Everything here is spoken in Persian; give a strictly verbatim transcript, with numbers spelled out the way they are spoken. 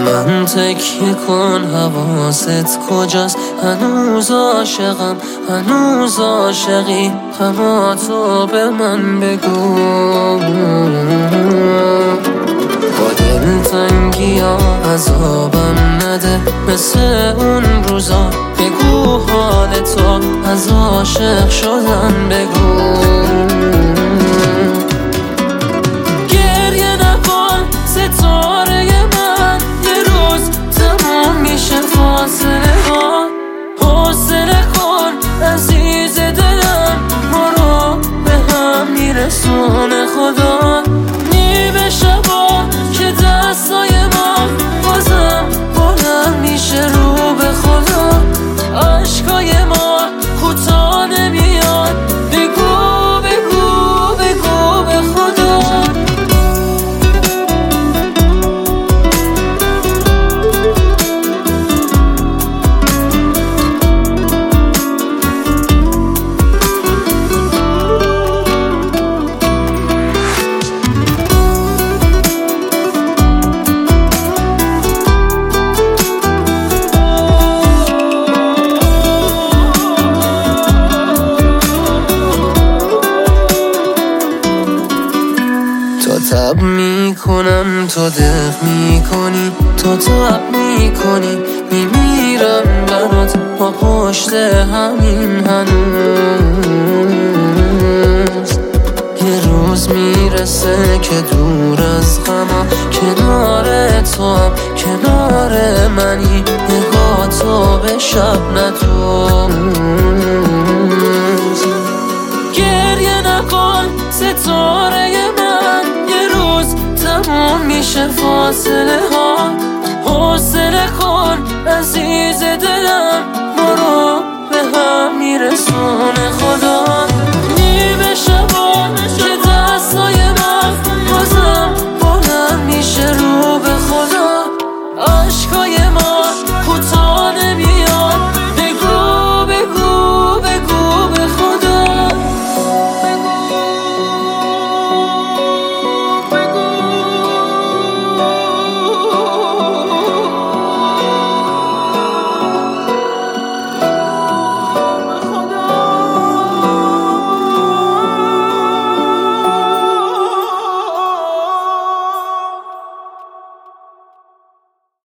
من تکیه کن، حواست کجاست؟ هنوز عاشقم، هنوز عاشقی، اما تو به من بگو. با دلتنگی ها عذابم نده، مثل اون روزا بگو حال تو، از عاشق شدن بگو. گریه نکن ستاره من، یه روز تموم میشه فاصله ها. حوصله کن عزیز دلم، ما رو به هم میرسونه خدا. نیمه شبا که دستای ما بازم بلند میشه رو به خدا. عشقای ما کوتاه نمیاد، بگو بگو بگو به خدا. تب میکنم تو دق میکنی، تو تب میکنی میمیرم برات، با پشت همین هنوز. یه روز میرسه که دور از غمم، کنار تو هم کنار منی، نگاه تو به شب ندوز. گریه نکن ستاره من، یه روز تموم میشه فاصله ها. حوصله کن عزیز دل